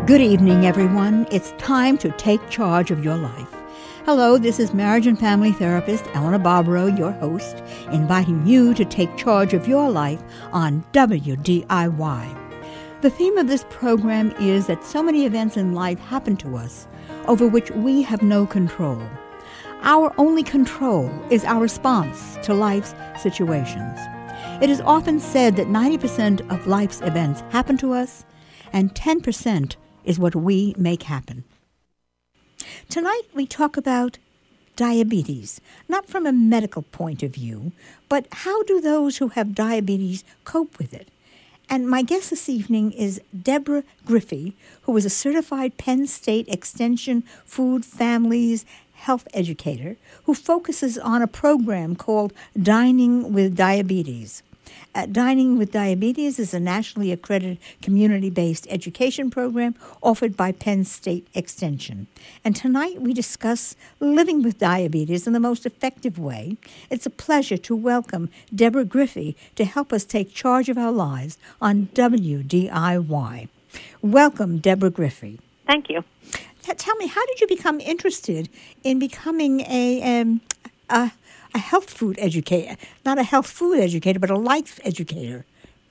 Good evening, everyone. It's time to take charge of your life. Hello, this is marriage and family therapist Eleanor Barbaro, your host, inviting you to take charge of your life on WDIY. The theme of this program is that so many events in life happen to us over which we have no control. Our only control is our response to life's situations. It is often said that 90% of life's events happen to us, and 10% is what we make happen. Tonight we talk about diabetes, not from a medical point of view, but how do those who have diabetes cope with it? And my guest this evening is Deborah Griffey, who is a certified Penn State Extension Food Families Health educator who focuses on a program called Dining with Diabetes. Dining with Diabetes is a nationally accredited community-based education program offered by Penn State Extension. And tonight we discuss living with diabetes in the most effective way. It's a pleasure to welcome Deborah Griffey to help us take charge of our lives on WDIY. Welcome, Deborah Griffey. Thank you. Tell me, how did you become interested in becoming a health food educator, not a health food educator, but a life educator?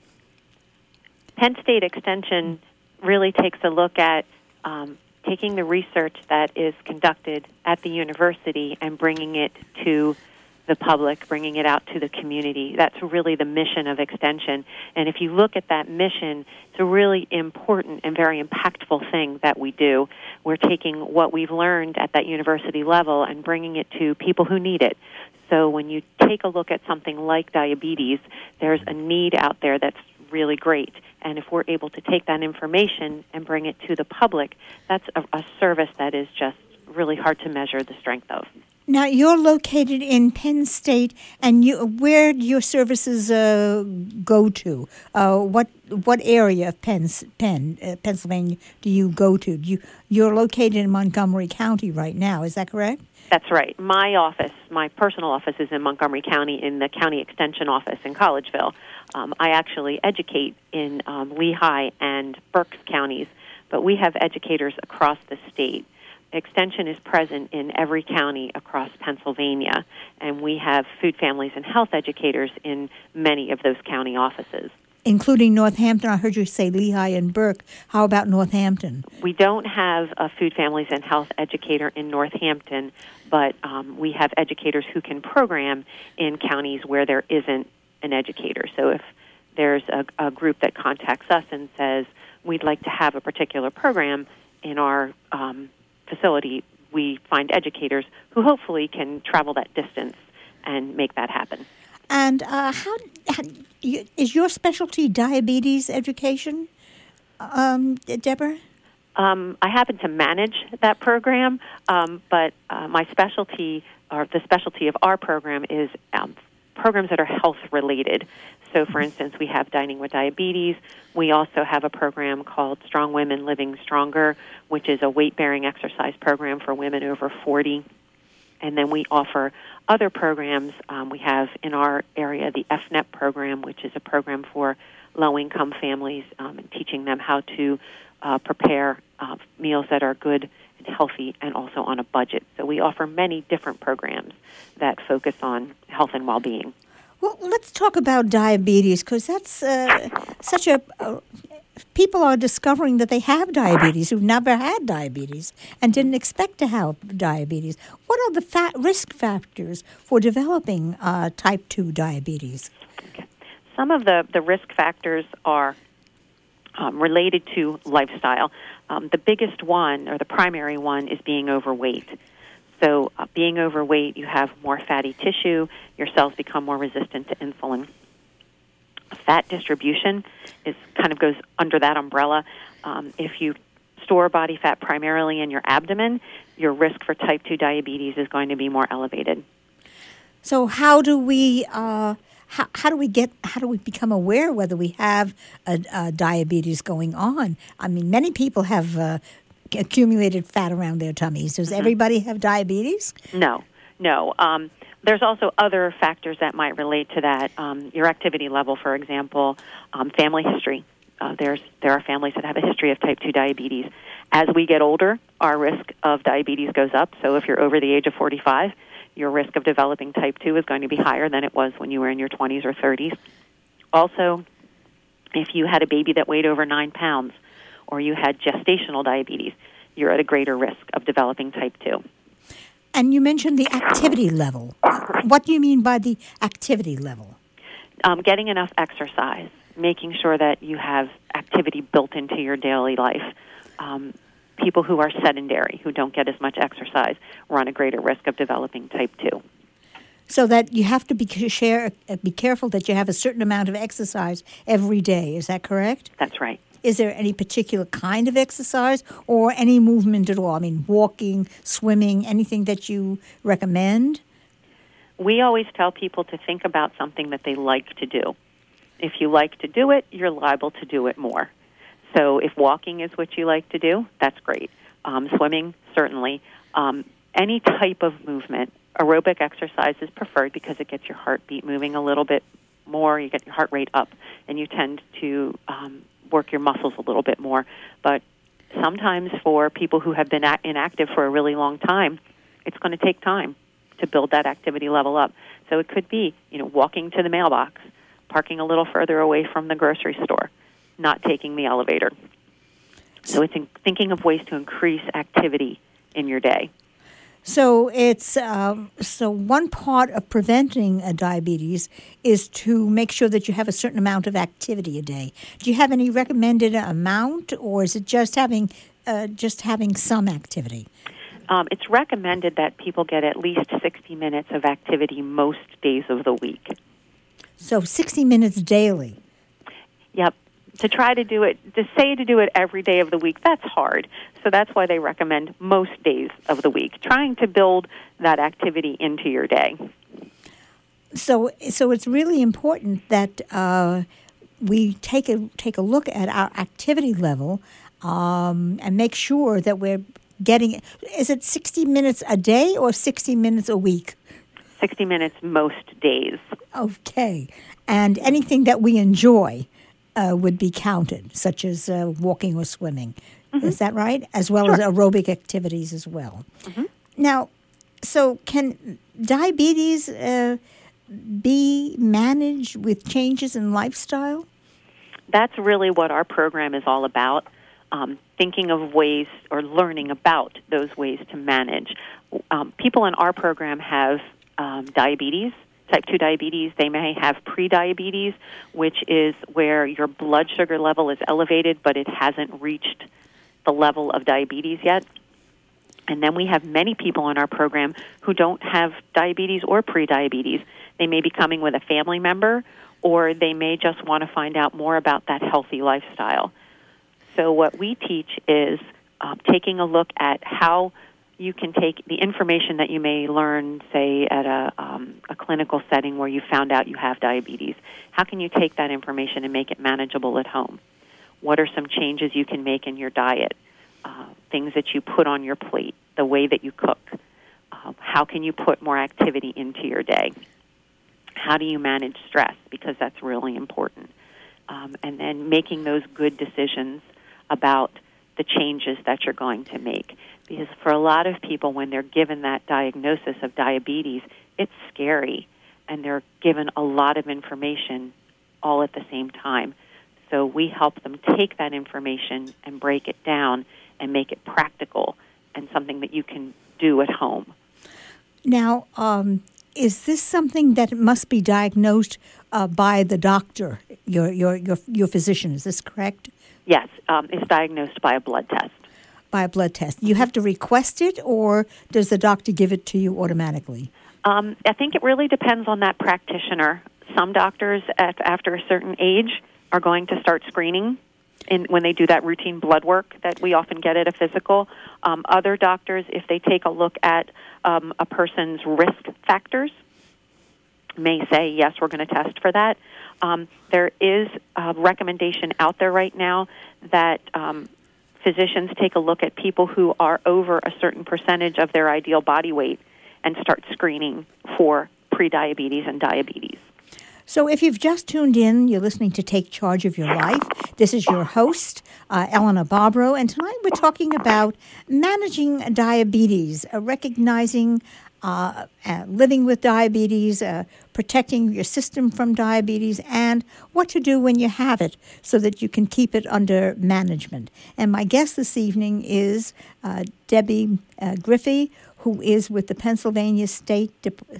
Penn State Extension really takes a look at taking the research that is conducted at the university and bringing it to the public, bringing it out to the community. That's really the mission of Extension. And if you look at that mission, it's a really important and very impactful thing that we do. We're taking what we've learned at that university level and bringing it to people who need it. So when you take a look at something like diabetes, there's a need out there that's really great. And if we're able to take that information and bring it to the public, that's a service that is just really hard to measure the strength of. Now, you're located in Penn State, and where do your services go to? What area of Pennsylvania do you go to? You're located in Montgomery County right now, is that correct? That's right. My personal office is in Montgomery County in the County Extension office in Collegeville. I actually educate in Lehigh and Berks counties, but we have educators across the state. Extension is present in every county across Pennsylvania, and we have food, families, and health educators in many of those county offices. Including Northampton. I heard you say Lehigh and Burke. How about Northampton? We don't have a food, families, and health educator in Northampton, but we have educators who can program in counties where there isn't an educator. So if there's a group that contacts us and says, we'd like to have a particular program in our facility, we find educators who hopefully can travel that distance and make that happen. And is your specialty diabetes education, Deborah? I happen to manage that program, but my specialty, or the specialty of our program, is programs that are health-related. So, for instance, we have Dining with Diabetes. We also have a program called Strong Women Living Stronger, which is a weight-bearing exercise program for women over 40. And then we offer other programs. We have in our area the FNEP program, which is a program for low-income families, and teaching them how to prepare meals that are good and healthy and also on a budget. So we offer many different programs that focus on health and well-being. Well, let's talk about diabetes, because that's such a... people are discovering that they have diabetes who've never had diabetes and didn't expect to have diabetes. What are the risk factors for developing type 2 diabetes? Okay. Some of the risk factors are related to lifestyle. The biggest one, or the primary one, is being overweight. So being overweight, you have more fatty tissue, your cells become more resistant to insulin. Fat distribution kind of goes under that umbrella. If you store body fat primarily in your abdomen, your risk for type 2 diabetes is going to be more elevated. So how do we become aware whether we have diabetes going on? I mean, many people have accumulated fat around their tummies. Does everybody have diabetes? No. There's also other factors that might relate to that. Your activity level, for example, family history. there are families that have a history of type 2 diabetes. As we get older, our risk of diabetes goes up. So if you're over the age of 45, your risk of developing type 2 is going to be higher than it was when you were in your 20s or 30s. Also, if you had a baby that weighed over 9 pounds or you had gestational diabetes, you're at a greater risk of developing type 2. And you mentioned the activity level. What do you mean by the activity level? Getting enough exercise, making sure that you have activity built into your daily life. People who are sedentary, who don't get as much exercise, run a greater risk of developing type 2. So that you have to be careful that you have a certain amount of exercise every day. Is that correct? That's right. Is there any particular kind of exercise or any movement at all? I mean, walking, swimming, anything that you recommend? We always tell people to think about something that they like to do. If you like to do it, you're liable to do it more. So if walking is what you like to do, that's great. Swimming, certainly. Any type of movement. Aerobic exercise is preferred because it gets your heartbeat moving a little bit more. You get your heart rate up, and you tend to work your muscles a little bit more. But sometimes for people who have been inactive for a really long time, it's going to take time to build that activity level up. So it could be, walking to the mailbox, parking a little further away from the grocery store, not taking the elevator. So it's thinking of ways to increase activity in your day. So it's so one part of preventing diabetes is to make sure that you have a certain amount of activity a day. Do you have any recommended amount, or is it just having some activity? It's recommended that people get at least 60 minutes of activity most days of the week. So 60 minutes daily. Yep. To do it every day of the week, that's hard. So that's why they recommend most days of the week, trying to build that activity into your day. So it's really important that we take a look at our activity level and make sure that we're getting. Is it 60 minutes a day or 60 minutes a week? 60 minutes most days. Okay, and anything that we enjoy would be counted, such as walking or swimming. Mm-hmm. Is that right? As well as aerobic activities as well. Mm-hmm. Now, so can diabetes be managed with changes in lifestyle? That's really what our program is all about, thinking of ways or learning about those ways to manage. People in our program have diabetes, type 2 diabetes. They may have prediabetes, which is where your blood sugar level is elevated, but it hasn't reached the level of diabetes yet. And then we have many people in our program who don't have diabetes or prediabetes. They may be coming with a family member, or they may just want to find out more about that healthy lifestyle. So what we teach is taking a look at how you can take the information that you may learn, say, at a clinical setting where you found out you have diabetes. How can you take that information and make it manageable at home? What are some changes you can make in your diet? Things that you put on your plate, the way that you cook. How can you put more activity into your day? How do you manage stress? Because that's really important. And then making those good decisions about the changes that you're going to make. Because for a lot of people, when they're given that diagnosis of diabetes, it's scary, and they're given a lot of information all at the same time. So we help them take that information and break it down and make it practical and something that you can do at home. Now, is this something that must be diagnosed by the doctor, your physician? Is this correct? Yes, it's diagnosed by a blood test. By a blood test. You have to request it, or does the doctor give it to you automatically? I think it really depends on that practitioner. Some doctors, after a certain age, are going to start screening when they do that routine blood work that we often get at a physical. Other doctors, if they take a look at a person's risk factors, may say, yes, we're going to test for that. There is a recommendation out there right now that physicians take a look at people who are over a certain percentage of their ideal body weight and start screening for prediabetes and diabetes. So if you've just tuned in, you're listening to Take Charge of Your Life. This is your host, Elena Barbaro, and tonight we're talking about managing diabetes, recognizing living with diabetes, protecting your system from diabetes, and what to do when you have it so that you can keep it under management. And my guest this evening is Debbie Griffey, who is with the Pennsylvania State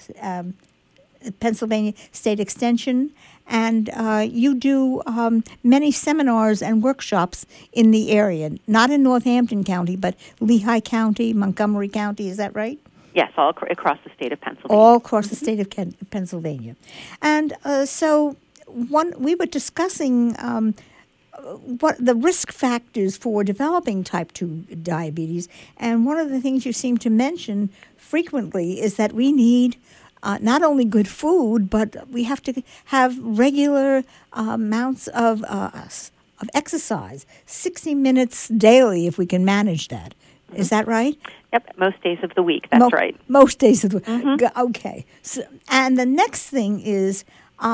Extension, and you do many seminars and workshops in the area, not in Northampton County, but Lehigh County, Montgomery County. Is that right? Yes, all across the state of Pennsylvania. All across the state of Pennsylvania. And we were discussing what the risk factors for developing type 2 diabetes, and one of the things you seem to mention frequently is that we need not only good food, but we have to have regular amounts of exercise, 60 minutes daily if we can manage that. Mm-hmm. Is that right? Yep, most days of the week, that's right. Most days of the week. Mm-hmm. Okay. So, and the next thing is,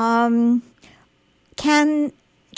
can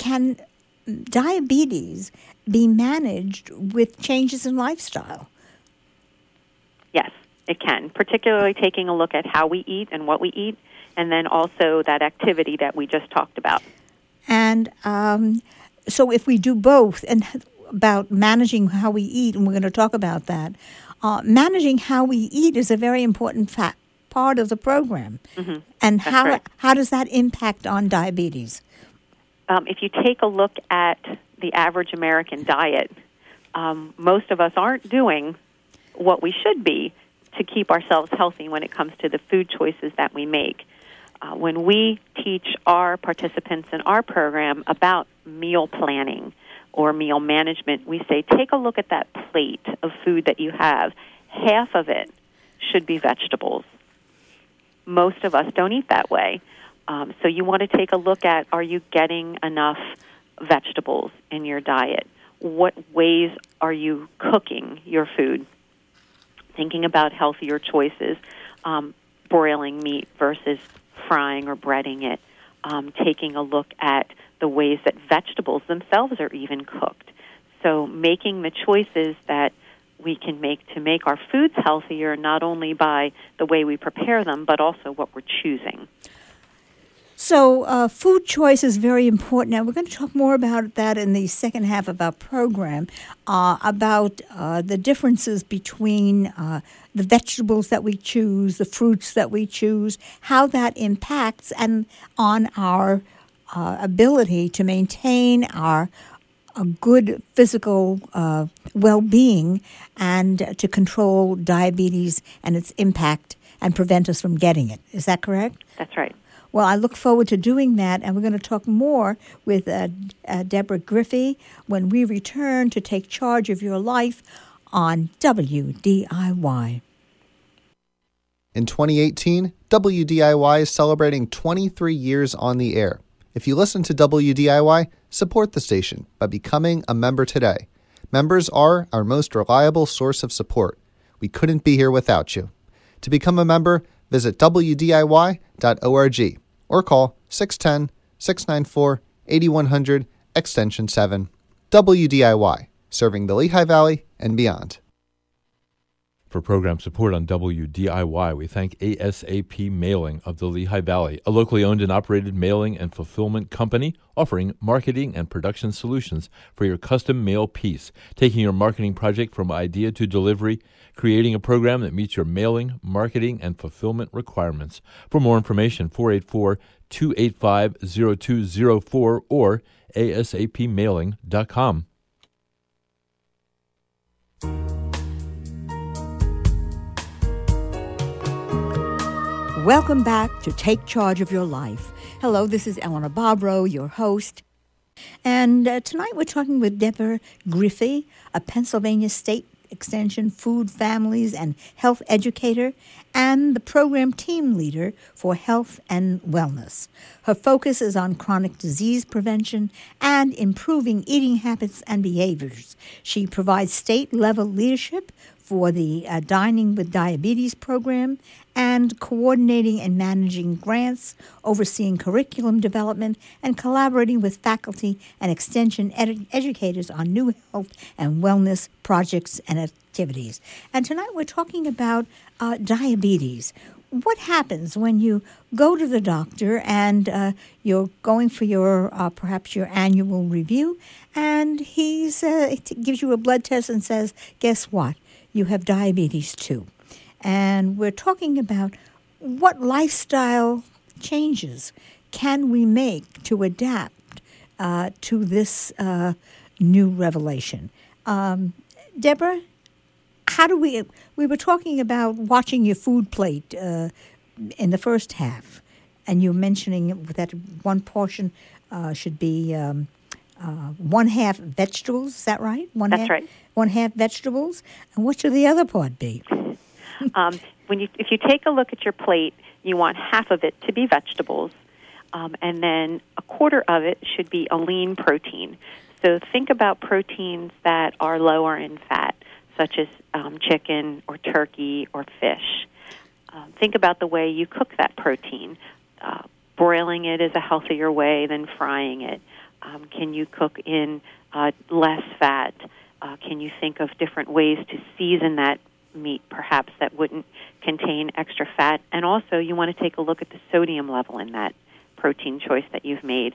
diabetes be managed with changes in lifestyle? Yes, it can, particularly taking a look at how we eat and what we eat, and then also that activity that we just talked about. And so if we do both, and about managing how we eat, and we're going to talk about that, managing how we eat is a very important part of the program. Mm-hmm. And That's how does that impact on diabetes? If you take a look at the average American diet, most of us aren't doing what we should be to keep ourselves healthy when it comes to the food choices that we make. When we teach our participants in our program about meal planning or meal management, we say, take a look at that plate of food that you have. Half of it should be vegetables. Most of us don't eat that way. So you want to take a look at, are you getting enough vegetables in your diet? What ways are you cooking your food? Thinking about healthier choices, broiling meat versus frying or breading it, taking a look at the ways that vegetables themselves are even cooked. So making the choices that we can make to make our foods healthier, not only by the way we prepare them, but also what we're choosing. So food choice is very important. Now, we're going to talk more about that in the second half of our program, about the differences between the vegetables that we choose, the fruits that we choose, how that impacts on our ability to maintain a good physical well-being and to control diabetes and its impact and prevent us from getting it. Is that correct? That's right. Well, I look forward to doing that, and we're going to talk more with Deborah Griffey when we return to Take Charge of Your Life on WDIY. In 2018, WDIY is celebrating 23 years on the air. If you listen to WDIY, support the station by becoming a member today. Members are our most reliable source of support. We couldn't be here without you. To become a member, visit WDIY.org or call 610-694-8100, extension 7. WDIY, serving the Lehigh Valley and beyond. For program support on WDIY, we thank ASAP Mailing of the Lehigh Valley, a locally owned and operated mailing and fulfillment company offering marketing and production solutions for your custom mail piece, taking your marketing project from idea to delivery, creating a program that meets your mailing, marketing, and fulfillment requirements. For more information, 484-285-0204 or asapmailing.com. Welcome back to Take Charge of Your Life. Hello, this is Elena Barbaro, your host. And tonight we're talking with Deborah Griffey, a Pennsylvania State Extension food, families, and health educator, and the program team leader for health and wellness. Her focus is on chronic disease prevention and improving eating habits and behaviors. She provides state-level leadership for the Dining with Diabetes program and coordinating and managing grants, overseeing curriculum development, and collaborating with faculty and extension educators on new health and wellness projects and activities. And tonight we're talking about diabetes. What happens when you go to the doctor and you're going for your perhaps your annual review, and he gives you a blood test and says, guess what? You have diabetes too. And we're talking about what lifestyle changes can we make to adapt to this new revelation. Deborah, how do we were talking about watching your food plate in the first half, and you're mentioning that one portion should be 1/2 vegetables. Is that right? That's right. 1/2 vegetables, and what should the other part be? If you take a look at your plate, you want half of it to be vegetables, and then 1/4 of it should be a lean protein. So think about proteins that are lower in fat, such as chicken or turkey or fish. Think about the way you cook that protein. Broiling it is a healthier way than frying it. Can you cook in less fat? Can you think of different ways to season that meat, perhaps that wouldn't contain extra fat? And also, you want to take a look at the sodium level in that protein choice that you've made.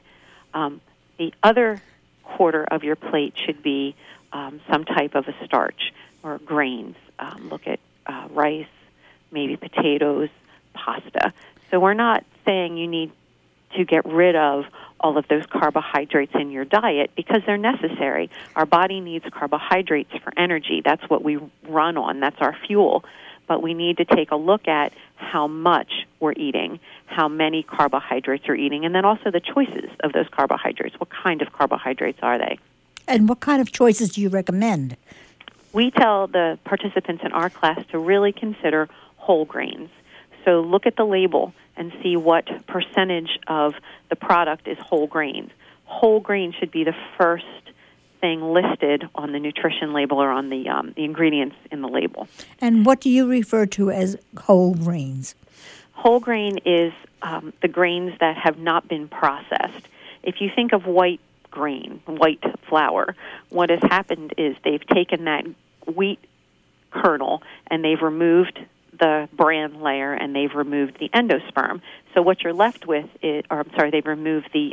The other 1/4 of your plate should be some type of a starch or grains. Look at rice, maybe potatoes, pasta. So we're not saying you need to get rid of all of those carbohydrates in your diet because they're necessary. Our body needs carbohydrates for energy. That's what we run on. That's our fuel. But we need to take a look at how much we're eating, how many carbohydrates we're eating, and then also the choices of those carbohydrates. What kind of carbohydrates are they? And what kind of choices do you recommend? We tell the participants in our class to really consider whole grains. So look at the label and see what percentage of the product is whole grains. Whole grains should be the first thing listed on the nutrition label or on the ingredients in the label. And what do you refer to as whole grains? Whole grain is the grains that have not been processed. If you think of white grain, white flour, what has happened is they've taken that wheat kernel and they've removed the bran layer and they've removed the endosperm. So what you're left with is, they've removed the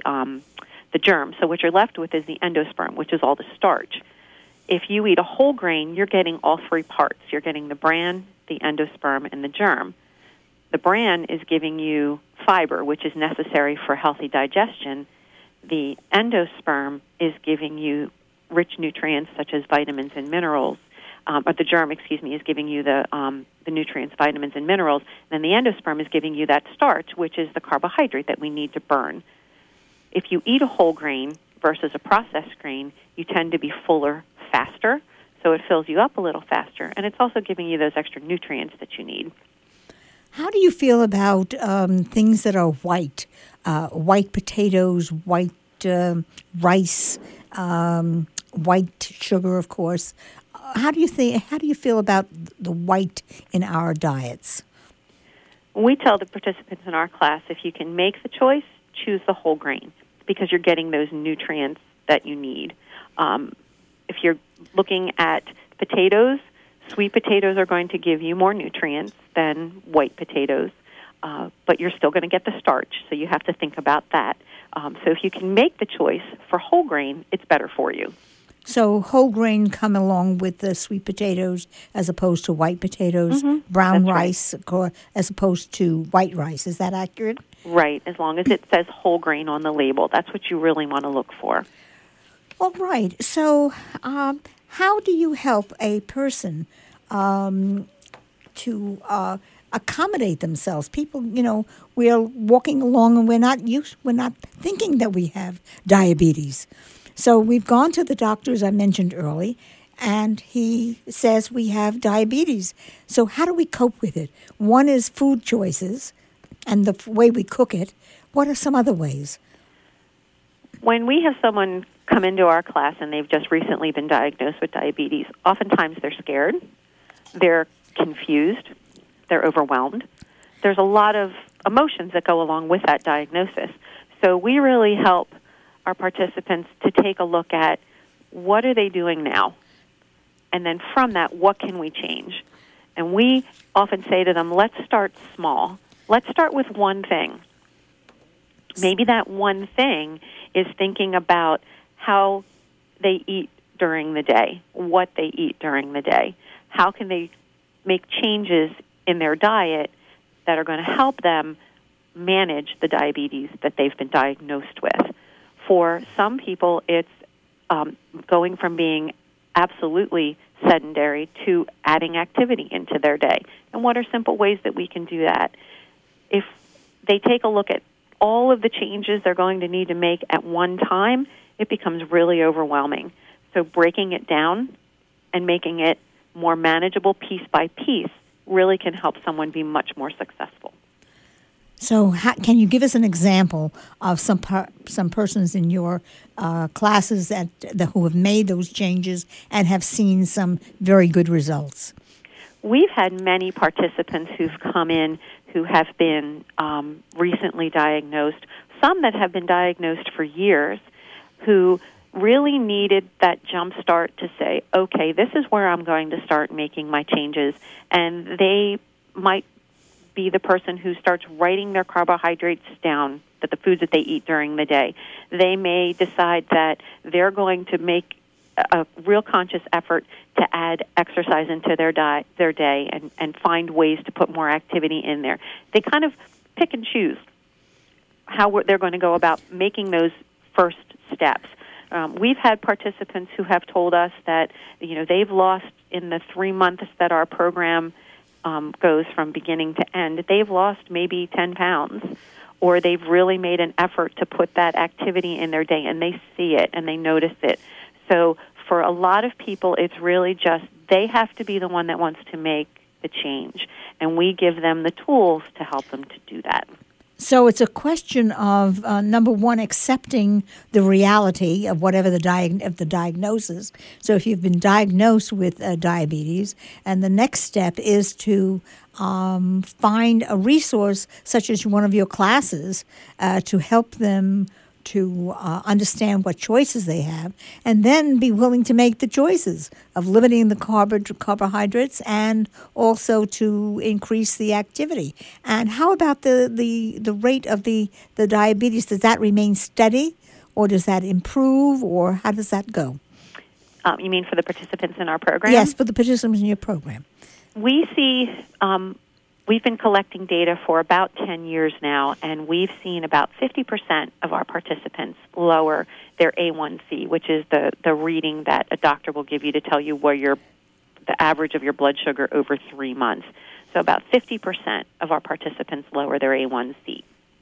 germ. So what you're left with is the endosperm, which is all the starch. If you eat a whole grain, you're getting all 3 parts. You're getting the bran, the endosperm, and the germ. The bran is giving you fiber, which is necessary for healthy digestion. The endosperm is giving you rich nutrients such as vitamins and minerals. Or the germ, is giving you the nutrients, vitamins, and minerals. And then the endosperm is giving you that starch, which is the carbohydrate that we need to burn. If you eat a whole grain versus a processed grain, you tend to be fuller faster, so it fills you up a little faster, and it's also giving you those extra nutrients that you need. How do you feel about things that are white? White potatoes, white rice, white sugar, of course. How do you feel about the white in our diets? We tell the participants in our class, if you can make the choice, choose the whole grain because you're getting those nutrients that you need. If you're looking at potatoes, sweet potatoes are going to give you more nutrients than white potatoes, but you're still going to get the starch, so you have to think about that. So if you can make the choice for whole grain, it's better for you. So whole grain come along with the sweet potatoes as opposed to white potatoes, brown rice as opposed to white rice. Is that accurate? Right, as long as it says whole grain on the label. That's what you really want to look for. All right. So how do you help a person to accommodate themselves? People, we're walking along and we're not thinking that we have diabetes. So we've gone to the doctor, as I mentioned early, and he says we have diabetes. So how do we cope with it? One is food choices and the way we cook it. What are some other ways? When we have someone come into our class and they've just recently been diagnosed with diabetes, oftentimes they're scared. They're confused. They're overwhelmed. There's a lot of emotions that go along with that diagnosis. So we really help our participants to take a look at what are they doing now? And then from that, what can we change? And we often say to them, let's start small. Let's start with one thing. Maybe that one thing is thinking about how they eat during the day, what they eat during the day. How can they make changes in their diet that are going to help them manage the diabetes that they've been diagnosed with? For some people, it's going from being absolutely sedentary to adding activity into their day. And what are simple ways that we can do that? If they take a look at all of the changes they're going to need to make at one time, it becomes really overwhelming. So breaking it down and making it more manageable piece by piece really can help someone be much more successful. So can you give us an example of some persons in your classes who have made those changes and have seen some very good results? We've had many participants who've come in who have been recently diagnosed, some that have been diagnosed for years, who really needed that jump start to say, okay, this is where I'm going to start making my changes. And they might be the person who starts writing their carbohydrates down, that the foods that they eat during the day. They may decide that they're going to make a real conscious effort to add exercise into their day and find ways to put more activity in there. They kind of pick and choose how they're going to go about making those first steps. We've had participants who have told us that they've lost in the 3 months that our program goes from beginning to end, they've lost maybe 10 pounds, or they've really made an effort to put that activity in their day, and they see it and they notice it. So for a lot of people, it's really just they have to be the one that wants to make the change, and we give them the tools to help them to do that. So it's a question of, number one, accepting the reality of whatever the diagnosis. So if you've been diagnosed with diabetes, and the next step is to find a resource such as one of your classes to help them to understand what choices they have, and then be willing to make the choices of limiting the carbohydrates and also to increase the activity. And how about the rate of the diabetes? Does that remain steady, or does that improve, or how does that go? You mean for the participants in our program? Yes, for the participants in your program. We see... We've been collecting data for about 10 years now, and we've seen about 50% of our participants lower their A1C, which is the reading that a doctor will give you to tell you where the average of your blood sugar over 3 months. So about 50% of our participants lower their A1C.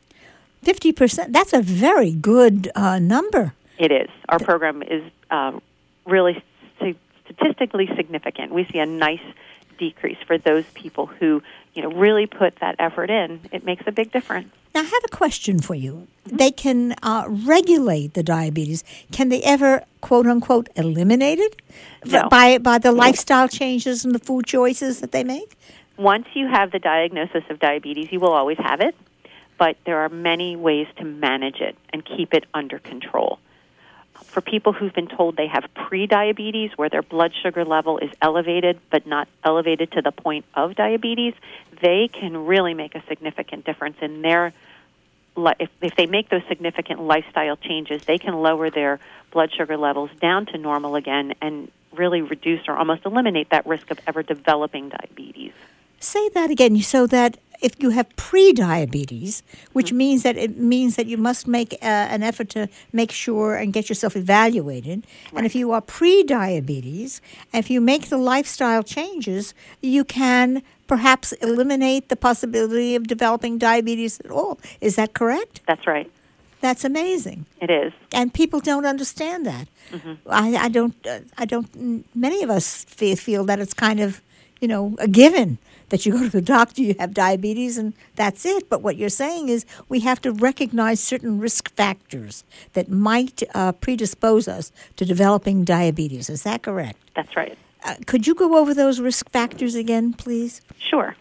50%? That's a very good number. It is. Our program is really statistically significant. We see a nice decrease for those people who really put that effort in. It makes a big difference. Now, I have a question for you. They can regulate the diabetes. Can they ever, quote unquote, eliminate it? No. By the lifestyle changes and the food choices that they make? Once you have the diagnosis of diabetes, you will always have it, but there are many ways to manage it and keep it under control. For people who've been told they have pre-diabetes, where their blood sugar level is elevated but not elevated to the point of diabetes, they can really make a significant difference in their if they make those significant lifestyle changes, they can lower their blood sugar levels down to normal again and really reduce or almost eliminate that risk of ever developing diabetes. Say that again, so that if you have pre-diabetes, which means that you must make an effort to make sure and get yourself evaluated. Right. And if you are pre-diabetes, if you make the lifestyle changes, you can perhaps eliminate the possibility of developing diabetes at all. Is that correct? That's right. That's amazing. It is. And people don't understand that. Mm-hmm. I don't. Many of us feel that it's kind of, a given that you go to the doctor, you have diabetes, and that's it. But what you're saying is we have to recognize certain risk factors that might predispose us to developing diabetes. Is that correct? That's right. Could you go over those risk factors again, please? Sure.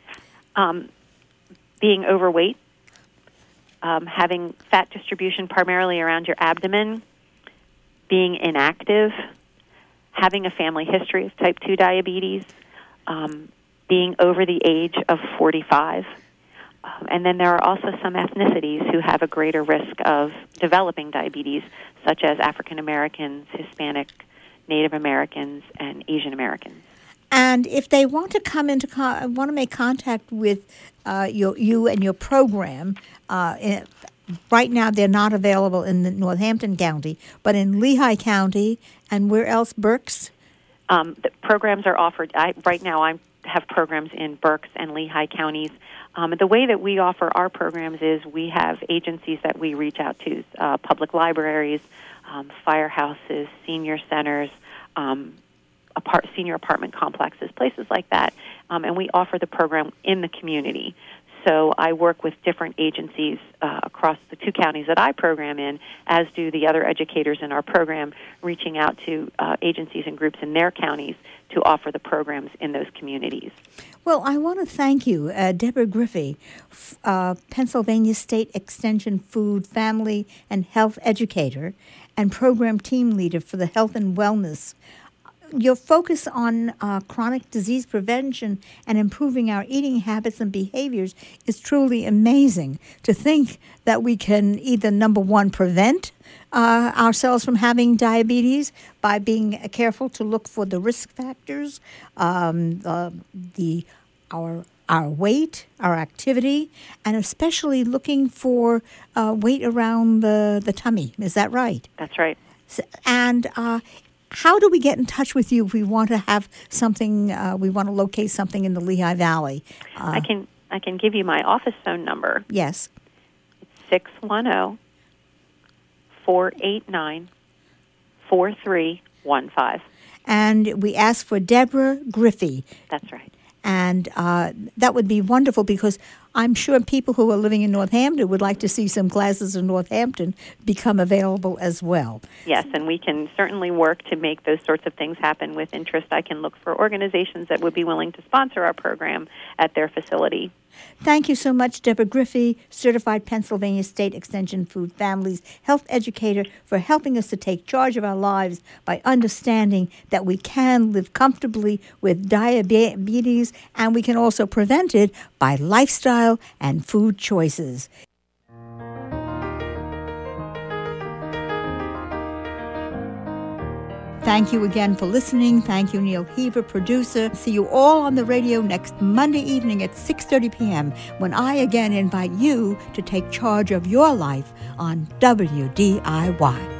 Being overweight, having fat distribution primarily around your abdomen, being inactive, having a family history of type 2 diabetes, being over the age of 45. And then there are also some ethnicities who have a greater risk of developing diabetes, such as African Americans, Hispanic, Native Americans, and Asian Americans. And if they want to come into want to make contact with you and your program, right now they're not available in the Northampton County, but in Lehigh County and where else, Berks? The programs are offered. Right now I have programs in Berks and Lehigh counties. The way that we offer our programs is we have agencies that we reach out to, public libraries, firehouses, senior centers, senior apartment complexes, places like that, and we offer the program in the community. So I work with different agencies across the 2 counties that I program in, as do the other educators in our program, reaching out to agencies and groups in their counties to offer the programs in those communities. Well, I want to thank you, Deborah Griffey, Pennsylvania State Extension Food, Family, and Health Educator and Program Team Leader for the Health and Wellness. Your focus on chronic disease prevention and improving our eating habits and behaviors is truly amazing. To think that we can either, number one, prevent ourselves from having diabetes by being careful to look for the risk factors, our weight, our activity, and especially looking for weight around the tummy. Is that right? That's right. And how do we get in touch with you if we want to have something, we want to locate something in the Lehigh Valley? I can give you my office phone number. Yes. It's 610-489-4315. And we ask for Deborah Griffey. That's right. And that would be wonderful because I'm sure people who are living in Northampton would like to see some classes in Northampton become available as well. Yes, and we can certainly work to make those sorts of things happen with interest. I can look for organizations that would be willing to sponsor our program at their facility. Thank you so much, Deborah Griffey, Certified Pennsylvania State Extension Food Families Health Educator, for helping us to take charge of our lives by understanding that we can live comfortably with diabetes and we can also prevent it by lifestyle and food choices. Thank you again for listening. Thank you, Neil Heaver, producer. See you all on the radio next Monday evening at 6:30 p.m. when I again invite you to take charge of your life on WDIY.